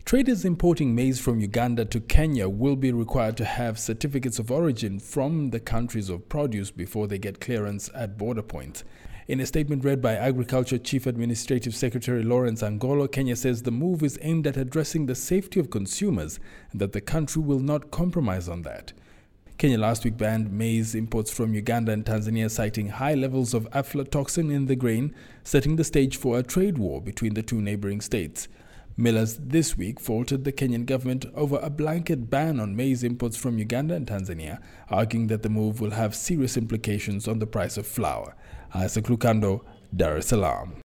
Traders importing maize from Uganda to Kenya will be required to have certificates of origin from the countries of produce before they get clearance at border points. In a statement read by Agriculture Chief Administrative Secretary Lawrence Angolo, Kenya says the move is aimed at addressing the safety of consumers and that the country will not compromise on that. Kenya last week banned maize imports from Uganda and Tanzania, citing high levels of aflatoxin in the grain, setting the stage for a trade war between the two neighboring states. Millers this week faulted the Kenyan government over a blanket ban on maize imports from Uganda and Tanzania, arguing that the move will have serious implications on the price of flour. Isaac Lukando, Dar es Salaam.